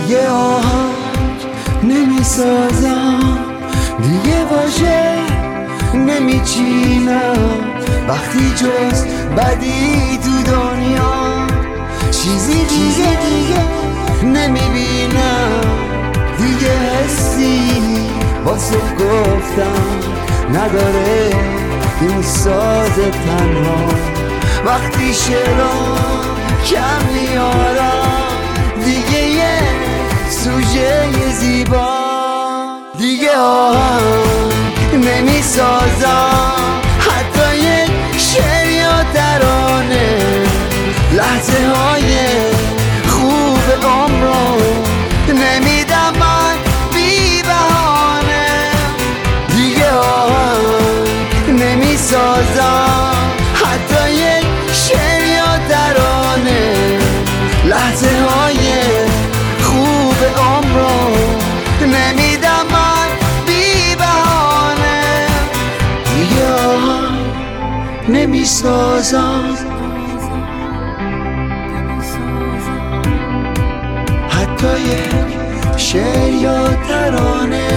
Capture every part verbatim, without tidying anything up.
دیگه آهنگ نمیسازم، دیگه واژه نمیچینم، وقتی جز بدی تو دنیا چیزی دیگه دیگه نمیبینم، دیگه حسی واسه گفتم نداره این ساز تنها، وقتی شعرام کم میارم دیگه یه سوژه زیبا، دیگه آهنگ نمیسازم، حتی یک شعر یا ترانه، لحظه های خوب عمرم نمیدم من بی بهانه، دیگه آهنگ نمیسازم، حتی یک شعر یا ترانه، لحظه های خوب عمرم نمیدم من بی بهانه، دیگه آهنگ نمیسازم، حتی یک شعر یا ترانه.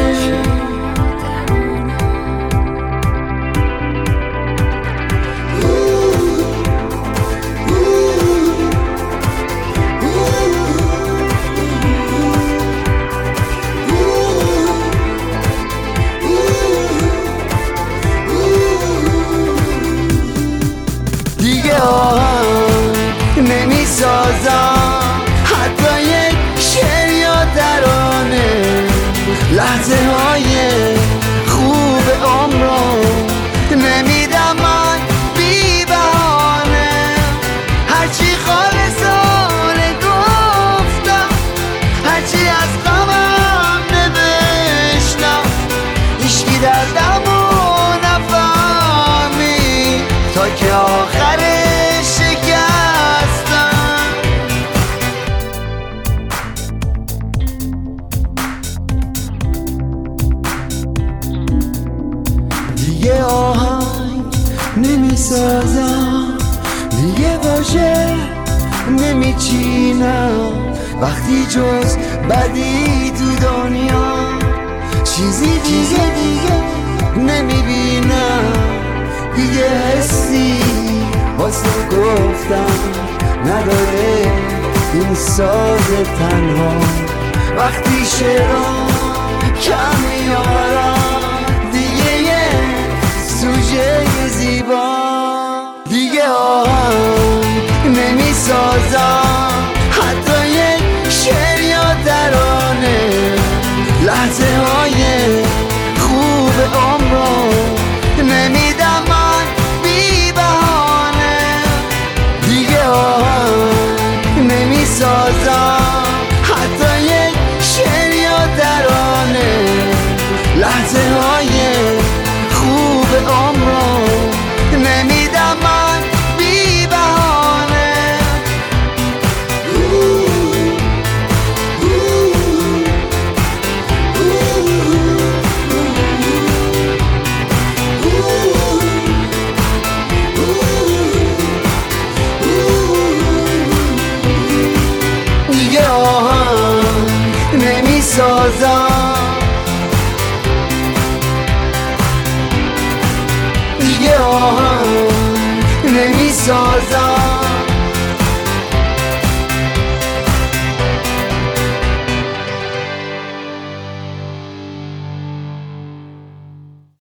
دیگه آهنگ نمیسازم، حتی یک شعر یا ترانه، لحظه های خوب عمرم نمیدم من بی بهانه، هرچی خالصانه گفتم، هرچی از غمم نوشتم، هیچکی دردمو نفهمید تا که آخرش شکستم، دیگه آهنگ نمیسازم، دیگه واژه نمیچینم، وقتی جز بدی تو دنیا چیزی دیگه دیگه نمیبینم، دیگه حسی واسه گفتم نداره این ساز تنها، وقتی شعرام کم میارم دیگه یه سوژه زیبا، دیگه آهنگ نمیسازم، حتی یک شعر یا ترانه، لحظه های خوب عمرم نمیدم من بی بهانه، دیگه آهنگ نمیسازم، حتی یک شعر یا ترانه، لحظه های خوب عمرم نمیدم من بی بهانه. دیگه آهنگ نمیسازم، دیگه آهنگ نمیسازم،